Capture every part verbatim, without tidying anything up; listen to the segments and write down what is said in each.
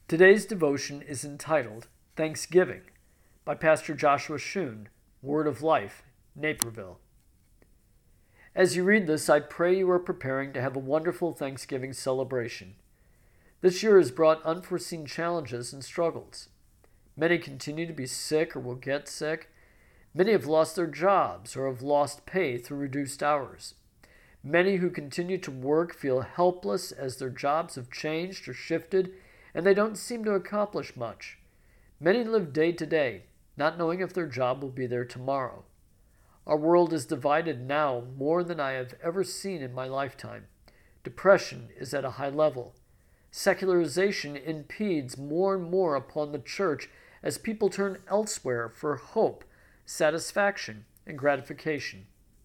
Today's devotion is entitled Thanksgiving by Pastor Joshua Schoon, Word of Life, Naperville. As you read this, I pray you are preparing to have a wonderful Thanksgiving celebration. This year has brought unforeseen challenges and struggles. Many continue to be sick or will get sick. Many have lost their jobs or have lost pay through reduced hours. Many who continue to work feel helpless as their jobs have changed or shifted and they don't seem to accomplish much. Many live day to day, not knowing if their job will be there tomorrow. Our world is divided now more than I have ever seen in my lifetime. Depression is at a high level. Secularization impedes more and more upon the church as people turn elsewhere for hope, satisfaction, and gratification.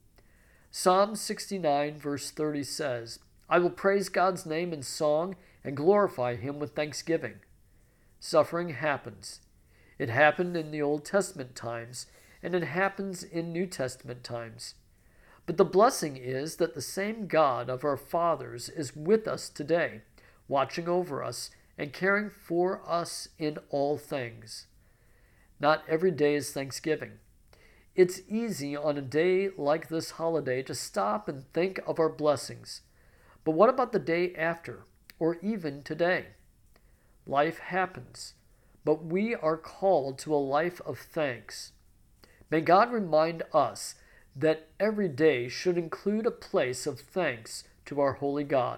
Psalm sixty-nine verse thirty says, "I will praise God's name in song and glorify Him with thanksgiving." Suffering happens. It happened in the Old Testament times, and it happens in New Testament times. But the blessing is that the same God of our fathers is with us today, watching over us and caring for us in all things. Not every day is Thanksgiving. It's easy on a day like this holiday to stop and think of our blessings. But what about the day after, or even today? Life happens, but we are called to a life of thanks. May God remind us that every day should include a place of thanks to our holy God.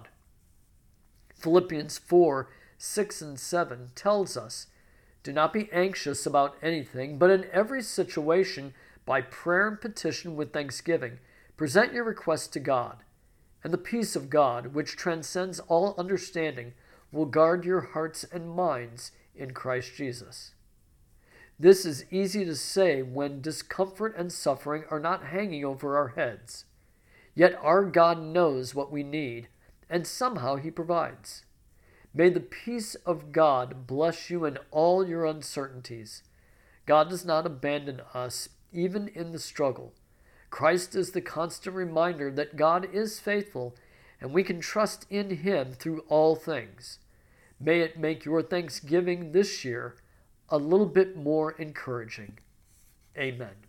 Philippians four, six and seven tells us, "Do not be anxious about anything, but in every situation, by prayer and petition with thanksgiving, present your requests to God. And the peace of God, which transcends all understanding, will guard your hearts and minds in Christ Jesus." This is easy to say when discomfort and suffering are not hanging over our heads. Yet our God knows what we need, and somehow He provides. May the peace of God bless you in all your uncertainties. God does not abandon us, even in the struggle. Christ is the constant reminder that God is faithful, and we can trust in Him through all things. May it make your Thanksgiving this year a little bit more encouraging. Amen.